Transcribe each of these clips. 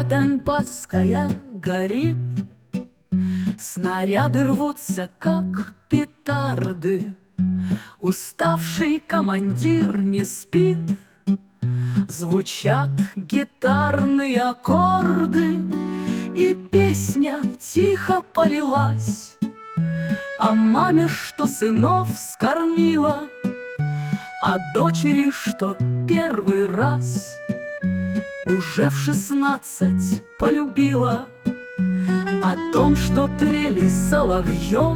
Донбасская горит, снаряды рвутся, как петарды. Уставший командир не спит, звучат гитарные аккорды, и песня тихо полилась о маме, что сынов скормила, о дочери, что первый раз уже в 16 полюбила, о том, что трели соловьев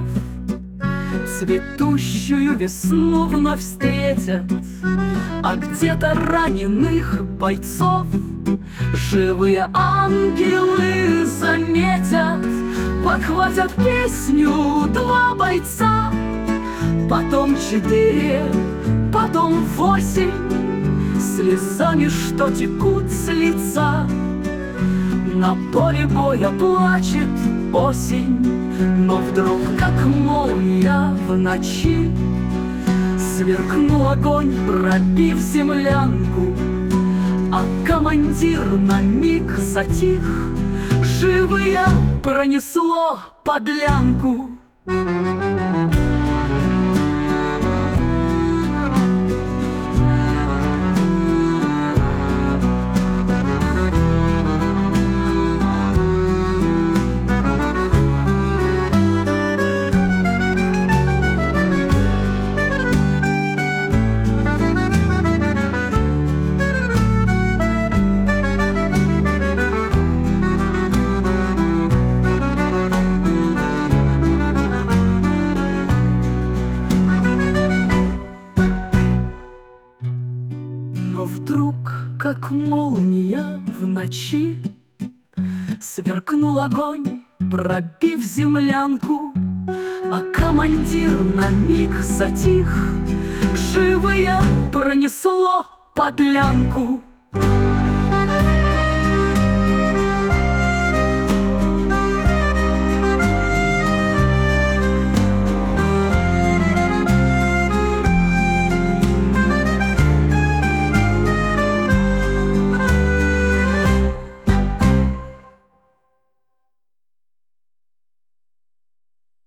цветущую весну вновь встретят, а где-то раненых бойцов живые ангелы заметят. Подхватят песню 2 бойца, потом 4, потом 8, слезами, что текут с лица. На поле боя плачет осень, но вдруг, как молния в ночи, сверкнул огонь, пробив землянку, а командир на миг затих. Живые пронесло подлянку. Но вдруг, как молния в ночи, сверкнул огонь, пробив землянку, а командир на миг затих. Живые пронесло подлянку.